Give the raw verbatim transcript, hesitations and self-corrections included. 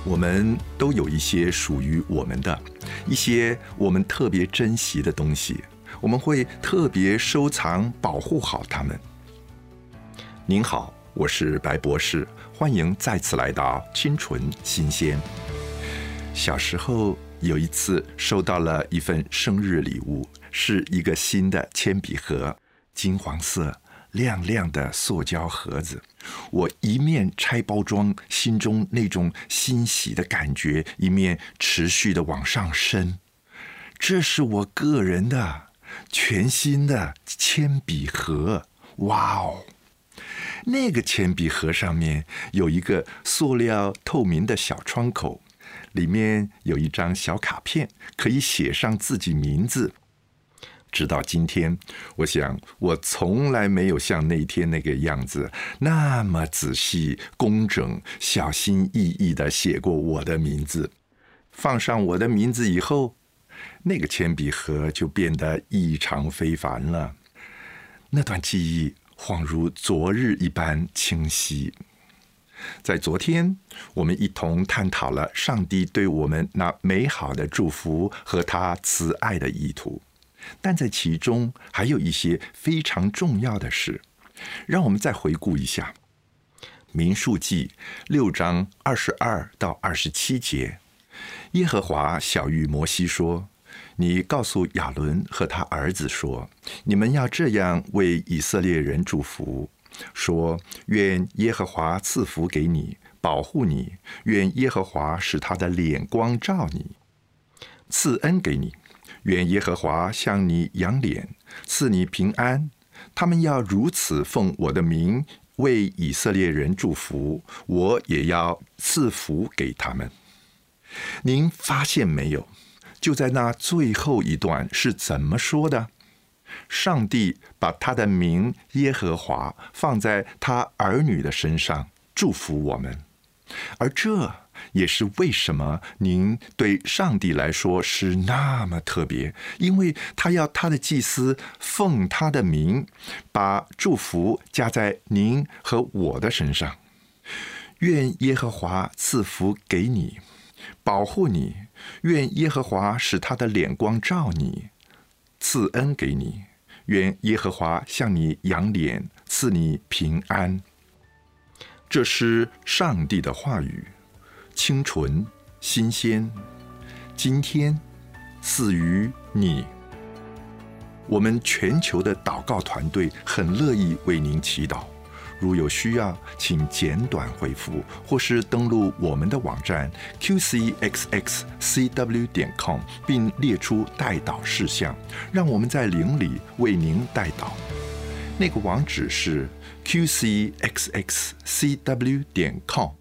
我们都有一些属于我们的，一些我们特别珍惜的东西，我们会特别收藏保护好它们。您好，我是白博士，欢迎再次来到清纯新鲜。小时候有一次收到了一份生日礼物，是一个新的铅笔盒，金黄色亮亮的塑胶盒子。我一面拆包装，心中那种欣喜的感觉一面持续的往上升。这是我个人的全新的铅笔盒，哇哦！那个铅笔盒上面有一个塑料透明的小窗口，里面有一张小卡片，可以写上自己名字。直到今天，我想我从来没有像那天那个样子那么仔细、工整、小心翼翼地写过我的名字。放上我的名字以后，那个铅笔盒就变得异常非凡了。那段记忆恍如昨日一般清晰。在昨天，我们一同探讨了上帝对我们那美好的祝福和他慈爱的意图。但在其中还有一些非常重要的事，让我们再回顾一下。民数记六章二十二到二十七节，耶和华晓谕摩西说：你告诉亚伦和他儿子说，你们要这样为以色列人祝福，说：愿耶和华赐福给你，保护你；愿耶和华使他的脸光照你，赐恩给你；愿耶和华向你扬脸，赐你平安。他们要如此奉我的名为以色列人祝福，我也要赐福给他们。您发现没有？就在那最后一段是怎么说的？上帝把他的名耶和华放在他儿女的身上，祝福我们。而这也是为什么您对上帝来说是那么特别，因为他要他的祭司奉他的名，把祝福加在您和我的身上。愿耶和华赐福给你，保护你；愿耶和华使他的脸光照你，赐恩给你；愿耶和华向你扬脸，赐你平安。这是上帝的话语，清纯新鲜，今天赐予你。我们全球的祷告团队很乐意为您祈祷，如有需要，请简短回复，或是登录我们的网站 q c x x c w 点 com， 并列出代祷事项，让我们在灵里为您代祷。那个网址是 q c x x c w 点 com。